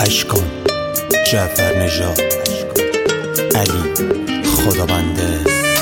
اشکان جعفر نژاد علی خدابنده.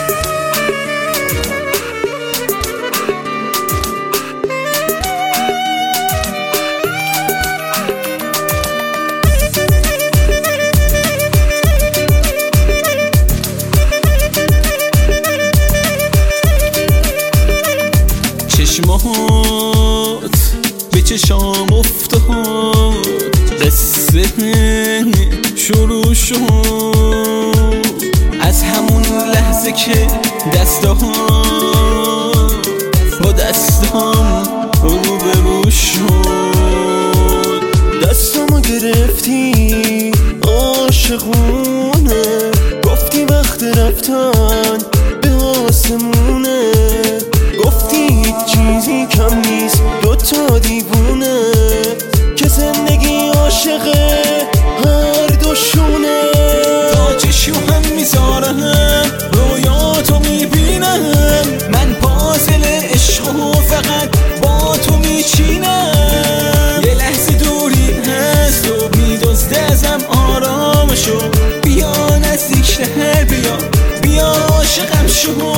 چشمات به چشام افتاد، قصه شروع شد از همون لحظه که دستهام با دستام روبرو شد. دستامو گرفتی عاشقونه، گفتی وقت رفتن به آسمونه، گفتی هیچ چیزی کم نیست دوتا دیوونه، که زندگی عاشقه هر دوشونه. تا چشم هم میذارم رویاتو میبینم، من پازل عشقو فقط با تو میچینم. یه لحظه دوری هست و میدزده ازم آرامشو، بیا نزدیکتر، بیا عاشقم شو.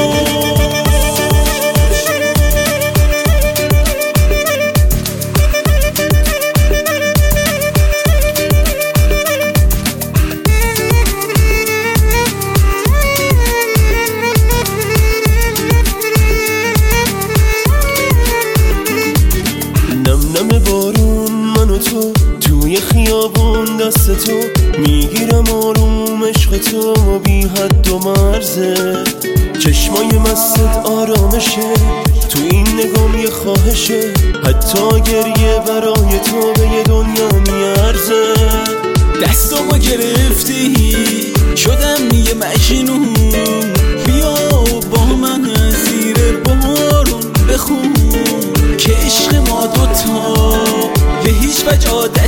نم بارون من و تو توی خیابون، دست تو میگیرم آروم، عشق تو بی حد و مرزه، چشمای مستت آرامشه، تو این نگام یه خواهشه، حتی گریه برای تو به یه دنیا میارزه. دستامو گرفتی شدم یه مجنون، بیا با من زیر بارون بخون که عشق ما دوتا به هیچ وجه